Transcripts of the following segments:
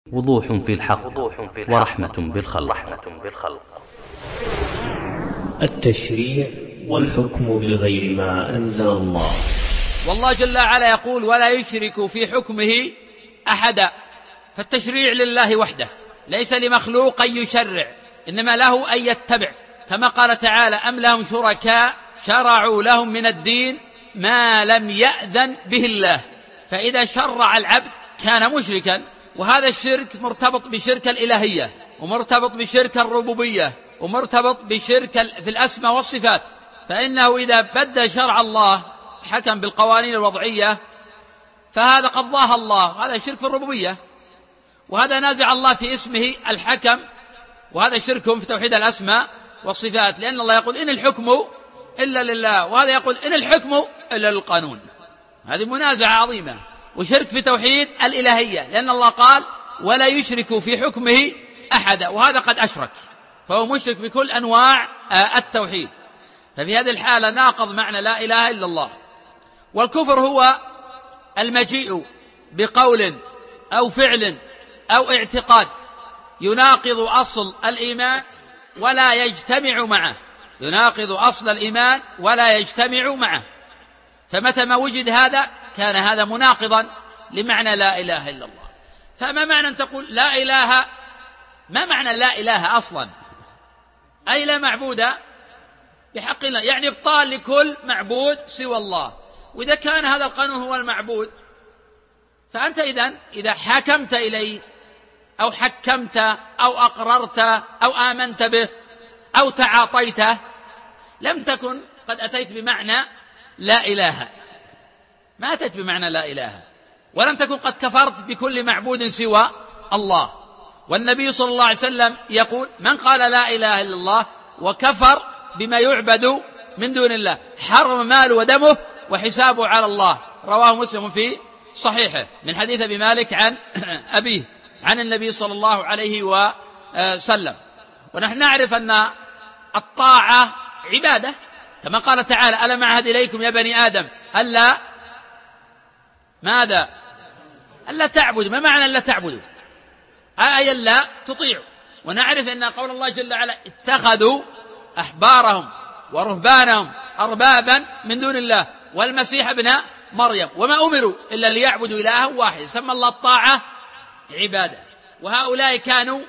وضوح في الحق ورحمة بالخلق. التشريع والحكم بغير ما أنزل الله. والله جل وعلا يقول: ولا يشرك في حكمه أحدا. فالتشريع لله وحده، ليس لمخلوق أن يشرع، إنما له أن يتبع، كما قال تعالى: أم لهم شركاء شرعوا لهم من الدين ما لم يأذن به الله. فإذا شرع العبد كان مشركا، وهذا الشرك مرتبط بشرك الإلهية، ومرتبط بشرك الربوبية، ومرتبط بشرك في الأسماء والصفات. فإنه إذا بدل شرع الله حكم بالقوانين الوضعية فهذا قضاها الله، هذا شرك في الربوبية، وهذا نازع الله في اسمه الحكم، وهذا شرك في توحيد الأسماء والصفات، لأن الله يقول: إن الحكم إلا لله، وهذا يقول: إن الحكم إلا للقانون. هذه منازعة عظيمة. وشرك في توحيد الإلهية، لأن الله قال: ولا يشرك في حكمه أحدا، وهذا قد أشرك، فهو مشرك بكل أنواع التوحيد. ففي هذه الحالة ناقض معنى لا إله إلا الله. والكفر هو المجيء بقول أو فعل أو اعتقاد يناقض أصل الإيمان ولا يجتمع معه، يناقض أصل الإيمان ولا يجتمع معه. فمتى ما وجد هذا كان هذا مناقضا لمعنى لا إله إلا الله. فما معنى أن تقول لا إله؟ ما معنى لا إله أصلا؟ أي لا معبود بحق الله، يعني ابطال لكل معبود سوى الله. وإذا كان هذا القانون هو المعبود، فأنت إذا حكمت إليه أو حكمت أو أقررت أو آمنت به أو تعاطيته لم تكن قد أتيت بمعنى لا إله، ما أتيت بمعنى لا إله، ولم تكن قد كفرت بكل معبود سوى الله. والنبي صلى الله عليه وسلم يقول: من قال لا إله إلا الله وكفر بما يعبد من دون الله حرم ماله ودمه وحسابه على الله. رواه مسلم في صحيحه من حديث أبي مالك عن أبيه عن النبي صلى الله عليه وسلم. ونحن نعرف أن الطاعة عبادة، كما قال تعالى: ألم أعهد إليكم يا بني آدم ألا ماذا؟ ألا تعبدوا. ما معنى ألا تعبدوا؟ أي ألا تطيعوا. ونعرف أن قول الله جل وعلا: اتخذوا أحبارهم ورهبانهم أربابا من دون الله والمسيح ابن مريم وما أمروا إلا ليعبدوا إلها واحد. سمى الله الطاعة عبادة. وهؤلاء كانوا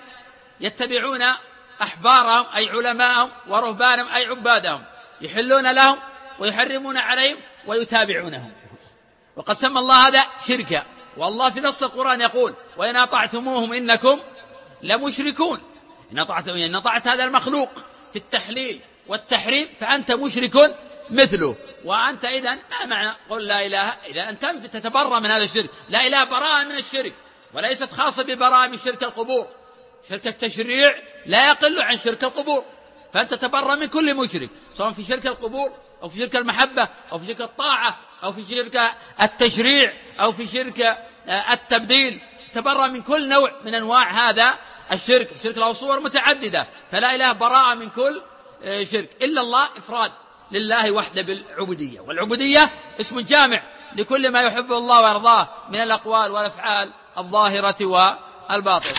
يتبعون أحبارهم أي علماءهم ورهبانهم أي عبادهم، يحلون لهم ويحرمون عليهم ويتابعونهم. وقد سمى الله هذا شركا. والله في نص القرآن يقول: وإن أطعتموهم إنكم لمشركون. إن أطعت هذا المخلوق في التحليل والتحريم فأنت مشرك مثله. وأنت إذن ما معنى قل لا إله؟ إذا أنت تتبرأ من هذا الشرك. لا إله براءة من الشرك، وليست خاصة ببراءة من شرك القبور. شرك التشريع لا يقل عن شرك القبور، فأنت تتبرأ من كل مشرك، سواء في شرك القبور أو في شرك المحبة أو في شرك الطاعة أو في شرك التشريع أو في شرك التبديل. تتبرأ من كل نوع من أنواع هذا الشرك. الشرك له صور متعددة، فلا إله براءة من كل شرك إلا الله، إفراد لله وحده بالعبودية. والعبودية اسم جامع لكل ما يحبه الله ويرضاه من الأقوال والأفعال الظاهرة والباطنة.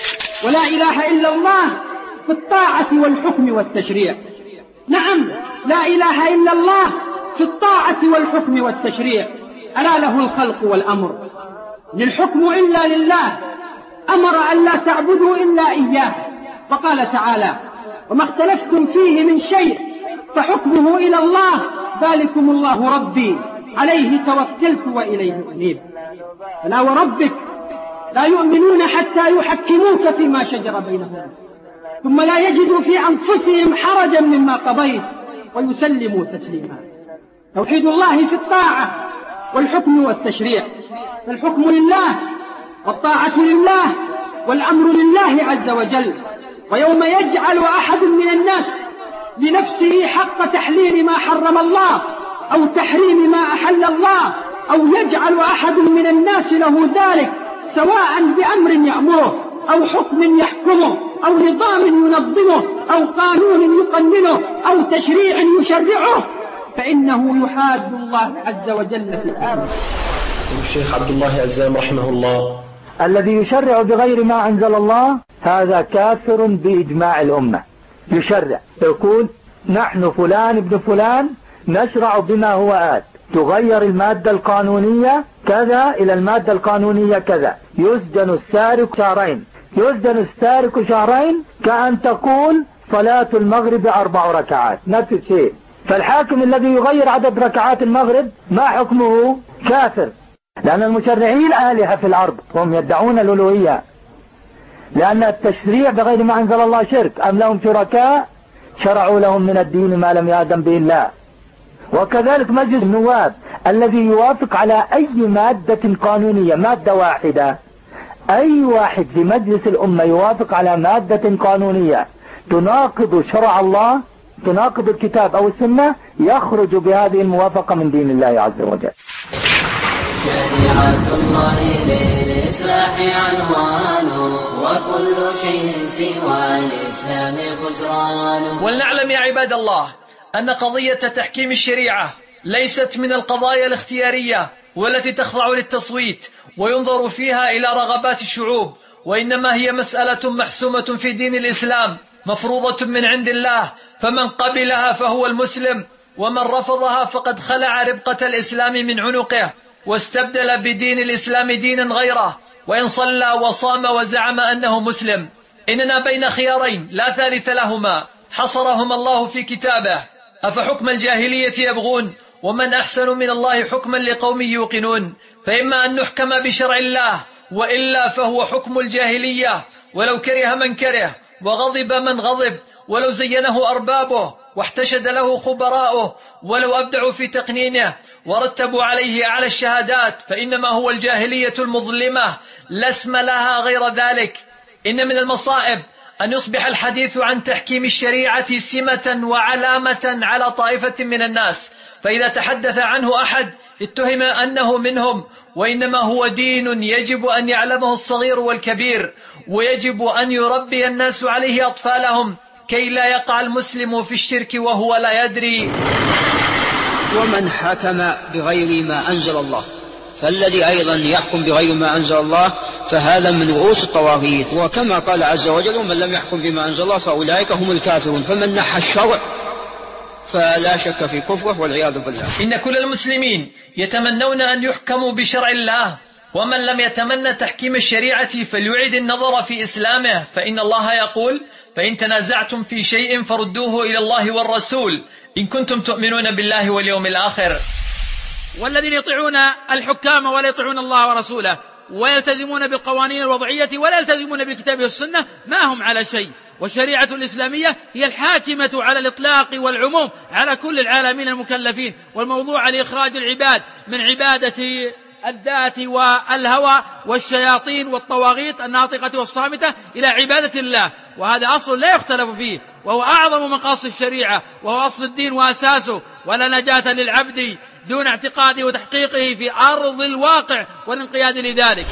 ولا إله إلا الله في الطاعة والحكم والتشريع. نعم، لا إله إلا الله في الطاعة والحكم والتشريع. ألا له الخلق والأمر، للحكم إلا لله، أمر أن لا تعبدوا إلا إياه. وقال تعالى: وما اختلفتم فيه من شيء فحكمه إلى الله ذلكم الله ربي عليه توكلت وإليه أنيب. فلا وربك لا يؤمنون حتى يحكموك فيما شجر بينهم ثم لا يجدوا في أنفسهم حرجا مما قضيت ويسلموا تسليما. توحيد الله في الطاعة والحكم والتشريع. فالحكم لله والطاعة لله والأمر لله عز وجل. ويوم يجعل أحد من الناس لنفسه حق تحليل ما حرم الله أو تحريم ما أحل الله، أو يجعل أحد من الناس له ذلك، سواء بأمر يأمره أو حكم يحكمه أو نظام ينظمه أو قانون يقننه أو تشريع يشرعه، فإنه يحاد الله عز وجل في الأمر. الشيخ عبد الله عزام رحمه الله: الذي يشرع بغير ما أنزل الله هذا كافر بإجماع الأمة. يشرع يقول نحن فلان ابن فلان نشرع بما هو آت، تغير المادة القانونية كذا إلى المادة القانونية كذا، يسجن السارق شهرين. يسجن السارق شهرين كأن تقول صلاة المغرب 4 ركعات، نفس الشيء. فالحاكم الذي يغير عدد ركعات المغرب ما حكمه؟ كافر، لأن المشرعين آلهة في الأرض، هم يدعون الألوهية، لأن التشريع بغير ما أنزل الله شرك. أم لهم شركاء شرعوا لهم من الدين ما لم يأذن به الله. وكذلك مجلس النواب الذي يوافق على أي مادة قانونية، مادة واحدة، أي واحد في مجلس الأمة يوافق على مادة قانونية تناقض شرع الله، تناقض الكتاب أو السنة، يخرج بهذه الموافقة من دين الله عز وجل. شريعة الله للإصلاح عنوان، وكل شيء سوى الإسلام خسران. ولنعلم يا عباد الله أن قضية تحكيم الشريعة ليست من القضايا الاختيارية والتي تخضع للتصويت وينظر فيها إلى رغبات الشعوب، وإنما هي مسألة محسومة في دين الإسلام، مفروضة من عند الله، فمن قبلها فهو المسلم، ومن رفضها فقد خلع ربقة الإسلام من عنقه واستبدل بدين الإسلام دينا غيره، وإن صلى وصام وزعم أنه مسلم. إننا بين خيارين لا ثالث لهما حصرهما الله في كتابه: أفحكم الجاهلية يبغون ومن أحسن من الله حكما لقوم يوقنون. فإما أن نحكم بشرع الله، وإلا فهو حكم الجاهلية، ولو كره من كره وغضب من غضب، ولو زينه أربابه واحتشد له خبراؤه، ولو أبدعوا في تقنينه ورتبوا عليه أعلى الشهادات، فإنما هو الجاهلية المظلمة لا اسم لها غير ذلك. إن من المصائب أن يصبح الحديث عن تحكيم الشريعة سمة وعلامة على طائفة من الناس، فإذا تحدث عنه أحد اتهم أنه منهم، وإنما هو دين يجب أن يعلمه الصغير والكبير، ويجب أن يربي الناس عليه أطفالهم كي لا يقع المسلم في الشرك وهو لا يدري. ومن حكم بغير ما أنزل الله، فالذي أيضا يحكم بغير ما أنزل الله فهذا من رؤوس الطواغيت، وكما قال عز وجل: ومن لم يحكم بما أنزل الله فأولئك هم الكافرون. فمن نحى الشرع فلا شك في كفره والعياذ بالله. إن كل المسلمين يتمنون أن يحكموا بشرع الله، ومن لم يتمنى تحكيم الشريعة فليعد النظر في إسلامه، فإن الله يقول: فإن تنازعتم في شيء فردوه إلى الله والرسول إن كنتم تؤمنون بالله واليوم الآخر. والذين يطيعون الحكام ولا يطيعون الله ورسوله ويلتزمون بالقوانين الوضعية ولا يلتزمون بالكتاب والسنة ما هم على شيء. والشريعة الإسلامية هي الحاكمة على الإطلاق والعموم على كل العالمين المكلفين، والموضوع لإخراج العباد من عبادة الذات والهوى والشياطين والطواغيت الناطقة والصامتة إلى عبادة الله، وهذا أصل لا يختلف فيه، وهو أعظم مقاصد الشريعة، وهو أصل الدين وأساسه، ولا نجاة للعبد دون اعتقاده وتحقيقه في أرض الواقع والانقياد لذلك.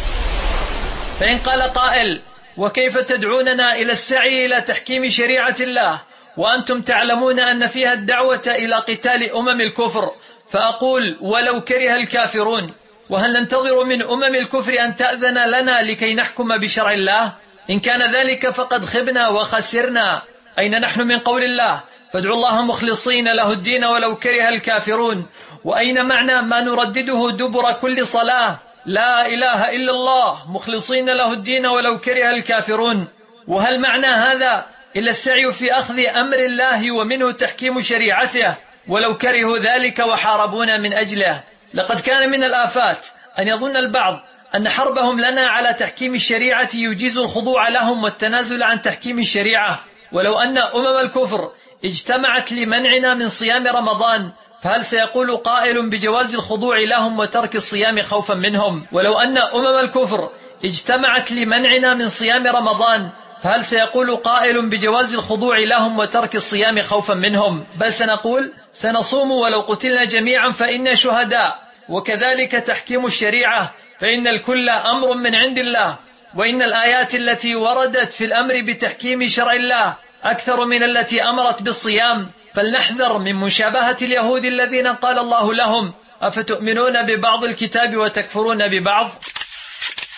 فإن قال قائل: وكيف تدعوننا إلى السعي إلى تحكيم شريعة الله وأنتم تعلمون أن فيها الدعوة إلى قتال أمم الكفر؟ فأقول: ولو كره الكافرون. وهل ننتظر من أمم الكفر أن تأذن لنا لكي نحكم بشرع الله؟ إن كان ذلك فقد خبنا وخسرنا. أين نحن من قول الله: فادعوا الله مخلصين له الدين ولو كره الكافرون؟ وأين معنى ما نردده دبر كل صلاة: لا إله إلا الله مخلصين له الدين ولو كره الكافرون؟ وهل معنى هذا إلا السعي في أخذ أمر الله ومنه تحكيم شريعته ولو كرهوا ذلك وحاربونا من أجله؟ لقد كان من الآفات أن يظن البعض أن حربهم لنا على تحكيم الشريعة يجيز الخضوع لهم والتنازل عن تحكيم الشريعة. ولو أن أمم الكفر اجتمعت لمنعنا من صيام رمضان، فهل سيقول قائل بجواز الخضوع لهم وترك الصيام خوفا منهم؟ ولو أن أمم الكفر اجتمعت لمنعنا من صيام رمضان، فهل سيقول قائل بجواز الخضوع لهم وترك الصيام خوفا منهم؟ بل سنقول: سنصوم ولو قتلنا جميعا فإنا شهداء. وكذلك تحكيم الشريعة، فإن الكل أمر من عند الله، وإن الآيات التي وردت في الأمر بتحكيم شرع الله أكثر من التي أمرت بالصيام. فلنحذر من مشابهة اليهود الذين قال الله لهم: أفتؤمنون ببعض الكتاب وتكفرون ببعض؟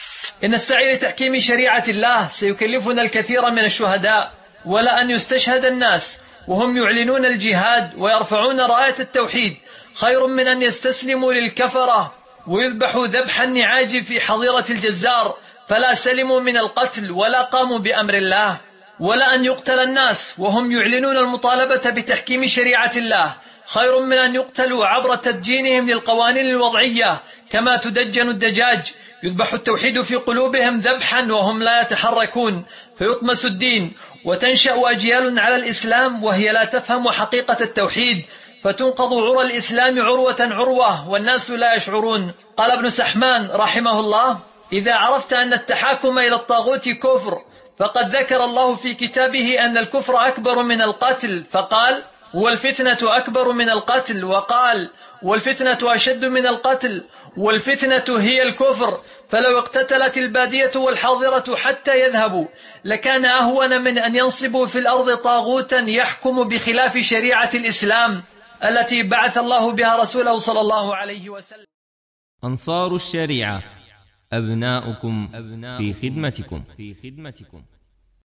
إن السعي لتحكيم شريعة الله سيكلفنا الكثير من الشهداء، ولا أن يستشهد الناس وهم يعلنون الجهاد ويرفعون راية التوحيد خير من أن يستسلموا للكفرة ويذبحوا ذبح النعاج في حظيرة الجزار فلا سلموا من القتل ولا قاموا بأمر الله، ولا أن يقتل الناس وهم يعلنون المطالبة بتحكيم شريعة الله خير من أن يقتلوا عبر تدجينهم للقوانين الوضعية كما تدجن الدجاج. يذبح التوحيد في قلوبهم ذبحا وهم لا يتحركون، فيطمس الدين وتنشأ أجيال على الإسلام وهي لا تفهم حقيقة التوحيد، فتنقض عرى الإسلام عروة عروة والناس لا يشعرون. قال ابن سحمان رحمه الله: إذا عرفت أن التحاكم إلى الطاغوت كفر فقد ذكر الله في كتابه أن الكفر أكبر من القتل، فقال: والفتنة أكبر من القتل، وقال: والفتنة أشد من القتل، والفتنة هي الكفر، فلو اقتتلت البادية والحاضرة حتى يذهبوا لكان أهون من أن ينصبوا في الأرض طاغوتا يحكم بخلاف شريعة الإسلام التي بعث الله بها رسوله صلى الله عليه وسلم. أنصار الشريعة، أبناؤكم في خدمتكم.